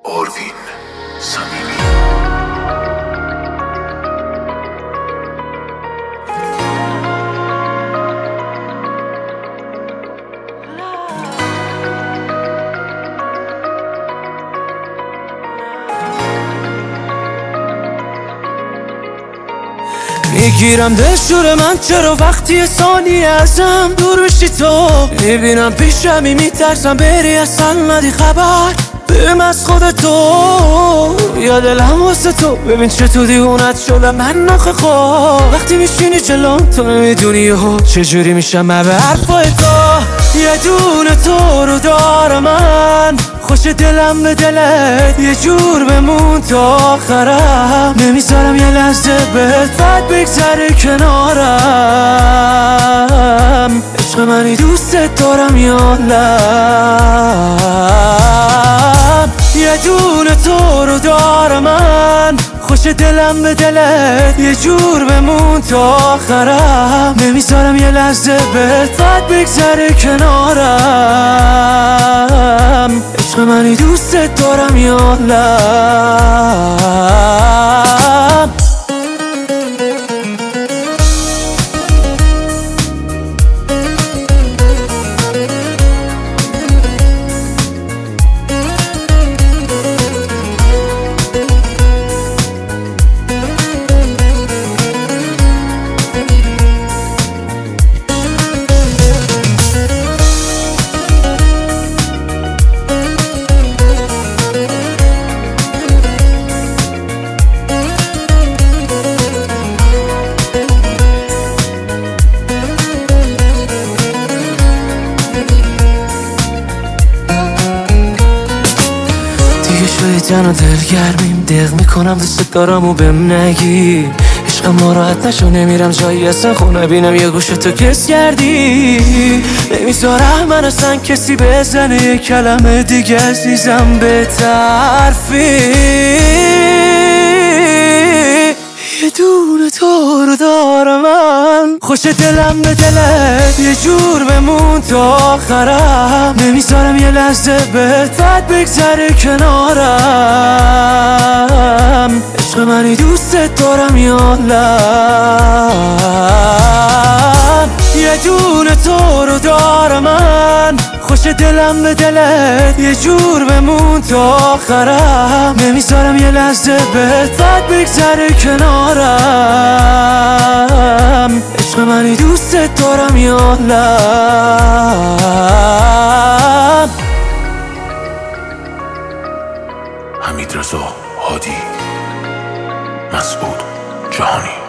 آروین صمیمی. میگیرم دلشور من چرا وقتی ثانیه ازم دور میشی تو میبینم پیشمی میترسم بری اصلا ندی خبر بهم از خودتو یا دلم واسه تو ببین چطور دیوونت شدم من نخه خواه وقتی میشینی جلوم تو نمیدونی چجوری میشم من به حرفای تو یه دونه تو رو دارم من خوش دلم به دلت یه جور بمون تا آخرم نمیذارم یه لحظه بهت بد بگذره کنارم عشق منی دوستت دارم یا لب یه دونه تو رو دارم من خوش دلم به دلت یه جور بمون تا آخرم نمیذارم یه لحظه بهت بد بگذره کنارم عشق منی دوستت دارم یا لب جان و دلگرمیم دق میکنم دوست دارم و بهم نگی عشقم ناراحت نشو نمیرم جایی اصلا خونه بینم یه گوش تو کس کردی نمیذارم من اصلا کسی بزنه یه کلمه دیگه عزیزم به طرفی یه دونه تو رو دارم من خوش دلم به دلت یه جور بمون تا آخرم نمیذارم یه لحظه بهت بد بگذره کنارم عشق منی دوستت دارم یا لب یه دونه تو رو دارم من خوش دلم به دلت یه جور بمون تا آخرم نمیذارم یه لحظه بهت بد بگذره کنارم عشق منی دوستت دارم یا لب حمیدرضا هادی، مسعود جهانی.